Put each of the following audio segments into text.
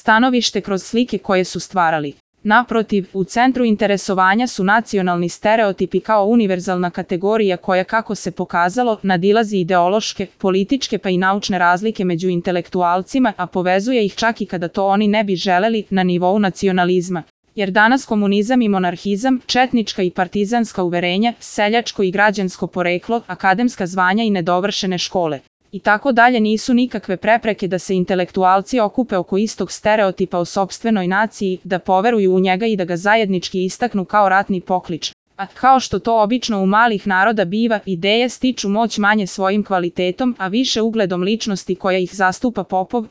stanovište kroz slike koje su stvarali. Naprotiv, u centru interesovanja su nacionalni stereotipi kao univerzalna kategorija koja, kako se pokazalo, nadilazi ideološke, političke pa i naučne razlike među intelektualcima, a povezuje ih čak i kada to oni ne bi želeli na nivou nacionalizma. Jer danas komunizam i monarhizam, četnička i partizanska uverenja, seljačko i građansko poreklo, akademska zvanja i nedovršene škole i tako dalje nisu nikakve prepreke da se intelektualci okupe oko istog stereotipa o sopstvenoj naciji, da poveruju u njega i da ga zajednički istaknu kao ratni poklič. A kao što to obično u malih naroda biva, ideje stiču moć manje svojim kvalitetom, a više ugledom ličnosti koja ih zastupa Popov,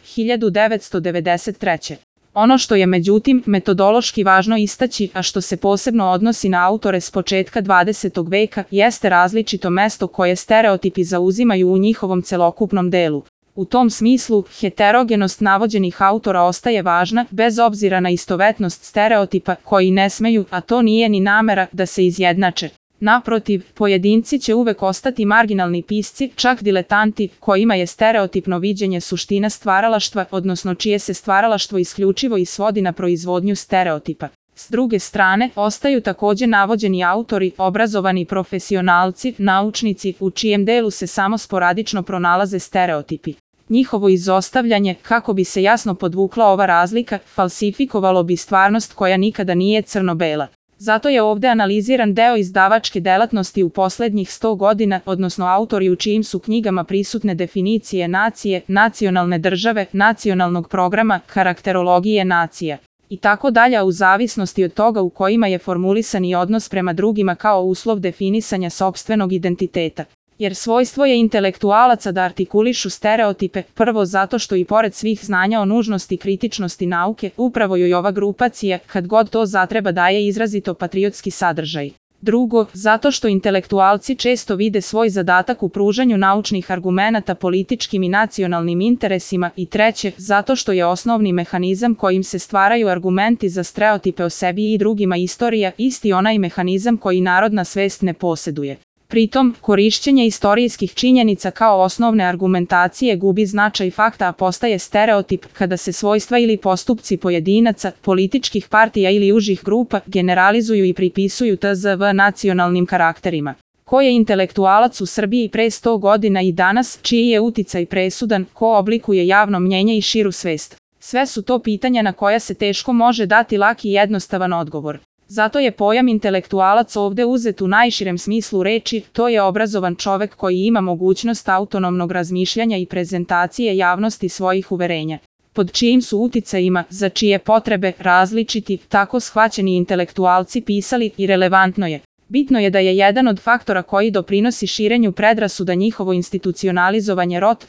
1993. Ono što je međutim metodološki važno istaći, a što se posebno odnosi na autore s početka 20. veka, jeste različito mesto koje stereotipi zauzimaju u njihovom celokupnom delu. U tom smislu, heterogenost navođenih autora ostaje važna, bez obzira na istovetnost stereotipa, koji ne smeju, a to nije ni namera, da se izjednače. Naprotiv, pojedinci će uvek ostati marginalni pisci, čak diletanti, kojima je stereotipno viđenje suština stvaralaštva, odnosno čije se stvaralaštvo isključivo i svodi na proizvodnju stereotipa. S druge strane, ostaju takođe navođeni autori, obrazovani profesionalci, naučnici, u čijem delu se samo sporadično pronalaze stereotipi. Njihovo izostavljanje, kako bi se jasno podvukla ova razlika, falsifikovalo bi stvarnost koja nikada nije crno-bela. Zato je ovde analiziran deo izdavačke delatnosti u poslednjih 100 godina, odnosno autori u čijim su knjigama prisutne definicije nacije, nacionalne države, nacionalnog programa, karakterologije nacija i tako dalje, u zavisnosti od toga u kojima je formulisan i odnos prema drugima kao uslov definisanja sopstvenog identiteta. Jer svojstvo je intelektualaca da artikulišu stereotipe, prvo zato što i pored svih znanja o nužnosti kritičnosti nauke, upravo joj ova grupacija, kad god to zatreba, daje izrazito patriotski sadržaj. Drugo, zato što intelektualci često vide svoj zadatak u pružanju naučnih argumenata političkim i nacionalnim interesima i treće, zato što je osnovni mehanizam kojim se stvaraju argumenti za stereotipe o sebi i drugima istorija isti onaj mehanizam koji narodna svest ne poseduje. Pritom, korišćenje istorijskih činjenica kao osnovne argumentacije gubi značaj fakta, a postaje stereotip kada se svojstva ili postupci pojedinaca, političkih partija ili užih grupa generalizuju i pripisuju tzv. Nacionalnim karakterima. Ko je intelektualac u Srbiji pre 100 godina i danas, čiji je uticaj presudan, ko oblikuje javno mnjenje i širu svest? Sve su to pitanja na koja se teško može dati lak i jednostavan odgovor. Zato je pojam intelektualac ovde uzet u najširem smislu reči, to je obrazovan čovek koji ima mogućnost autonomnog razmišljanja i prezentacije javnosti svojih uverenja. Pod čijim su uticajima, za čije potrebe, različiti, tako shvaćeni intelektualci pisali i relevantno je. Bitno je da je jedan od faktora koji doprinosi širenju predrasuda njihovo institucionalizovanje rot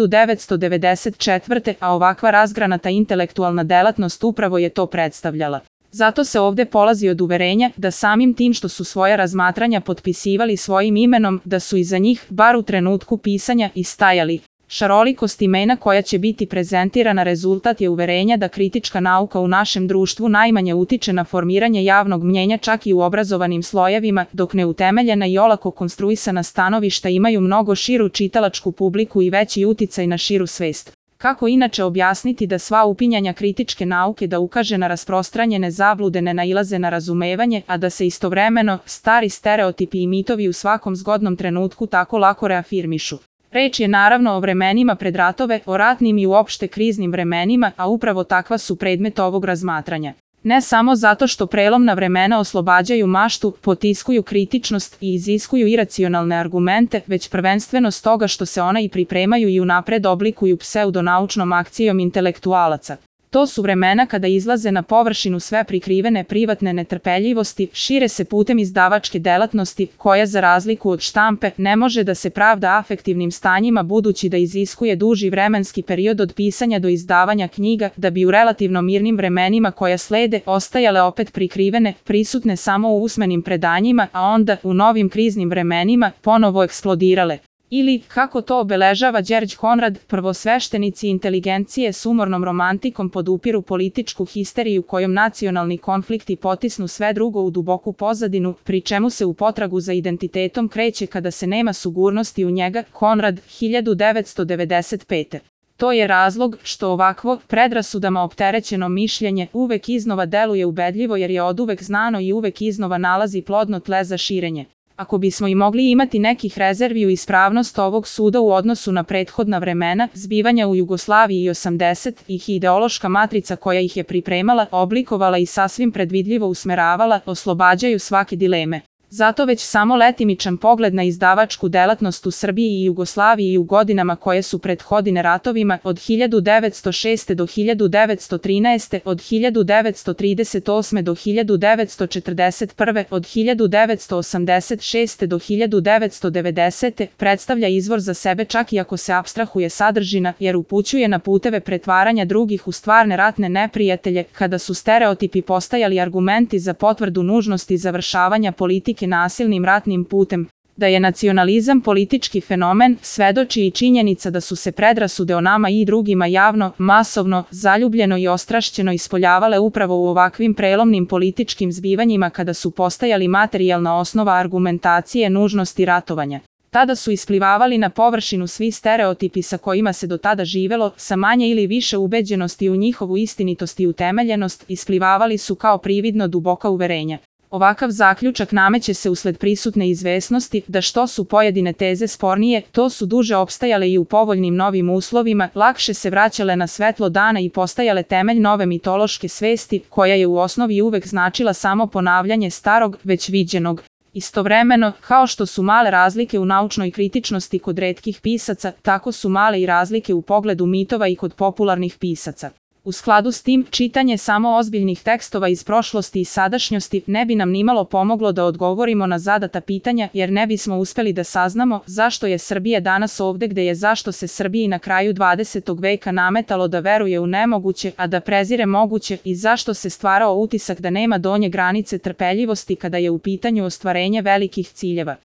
1994. a ovakva razgranata intelektualna delatnost upravo je to predstavljala. Zato se ovde polazi od uverenja da samim tim što su svoja razmatranja potpisivali svojim imenom, da su iza njih, bar u trenutku pisanja, i stajali. Šarolikost imena koja će biti prezentirana rezultat je uverenja da kritička nauka u našem društvu najmanje utiče na formiranje javnog mnjenja čak i u obrazovanim slojevima, dok neutemeljena i olako konstruisana stanovišta imaju mnogo širu čitalačku publiku i veći uticaj na širu svest. Kako inače objasniti da sva upinjanja kritičke nauke da ukaže na rasprostranjene zablude ne nailaze na razumevanje, a da se istovremeno stari stereotipi i mitovi u svakom zgodnom trenutku tako lako reafirmišu? Reč je naravno o vremenima pred ratove, o ratnim i uopšte kriznim vremenima, a upravo takva su predmet ovog razmatranja. Ne samo zato što prelomna vremena oslobađaju maštu, potiskuju kritičnost i iziskuju iracionalne argumente, već prvenstveno stoga što se ona i pripremaju i unapred oblikuju pseudonaučnom akcijom intelektualaca. To su vremena kada izlaze na površinu sve prikrivene privatne netrpeljivosti, šire se putem izdavačke delatnosti, koja za razliku od štampe ne može da se pravda afektivnim stanjima budući da iziskuje duži vremenski period od pisanja do izdavanja knjiga, da bi u relativno mirnim vremenima koja slede ostajale opet prikrivene, prisutne samo u usmenim predanjima, a onda, u novim kriznim vremenima, ponovo eksplodirale. Ili, kako to obeležava Đerđ Konrad, prvosveštenici inteligencije s umornom romantikom podupiru političku histeriju kojom nacionalni konflikti potisnu sve drugo u duboku pozadinu, pri čemu se u potragu za identitetom kreće kada se nema sigurnosti u njega, Konrad, 1995. To je razlog što ovakvo predrasudama opterećeno mišljenje uvek iznova deluje ubedljivo jer je oduvek znano i uvek iznova nalazi plodno tle za širenje. Ako bismo i mogli imati nekih rezervi u ispravnost ovog suda u odnosu na prethodna vremena, zbivanja u Jugoslaviji i 80-ih ideološka matrica koja ih je pripremala, oblikovala i sasvim predvidljivo usmeravala, oslobađaju svake dileme. Zato već samo letimičan pogled na izdavačku delatnost u Srbiji i Jugoslaviji u godinama koje su prethodile ratovima od 1906. do 1913. od 1938. do 1941. od 1986. do 1990. predstavlja izvor za sebe čak i ako se apstrahuje sadržina jer upućuje na puteve pretvaranja drugih u stvarne ratne neprijatelje kada su stereotipi postajali argumenti za potvrdu nužnosti završavanja politike nasilnim ratnim putem. Da je nacionalizam politički fenomen, svedoči i činjenica da su se predrasude o nama i drugima javno, masovno, zaljubljeno i ostrašćeno ispoljavale upravo u ovakvim prelomnim političkim zbivanjima kada su postajali materijalna osnova argumentacije nužnosti ratovanja. Tada su isplivavali na površinu svi stereotipi sa kojima se do tada živelo, sa manje ili više ubeđenosti u njihovu istinitost i utemeljenost, isplivavali su kao prividno duboka uverenja. Ovakav zaključak nameće se usled prisutne izvesnosti da što su pojedine teze spornije, to su duže opstajale i u povoljnim novim uslovima, lakše se vraćale na svetlo dana i postajale temelj nove mitološke svesti, koja je u osnovi uvek značila samo ponavljanje starog, već viđenog. Istovremeno, kao što su male razlike u naučnoj kritičnosti kod retkih pisaca, tako su male i razlike u pogledu mitova i kod popularnih pisaca. U skladu s tim, čitanje samo ozbiljnih tekstova iz prošlosti i sadašnjosti ne bi nam nimalo pomoglo da odgovorimo na zadata pitanja jer ne bismo uspeli da saznamo zašto je Srbija danas ovde gde je, zašto se Srbiji na kraju 20. veka nametalo da veruje u nemoguće, a da prezire moguće i zašto se stvarao utisak da nema donje granice trpeljivosti kada je u pitanju ostvarenje velikih ciljeva.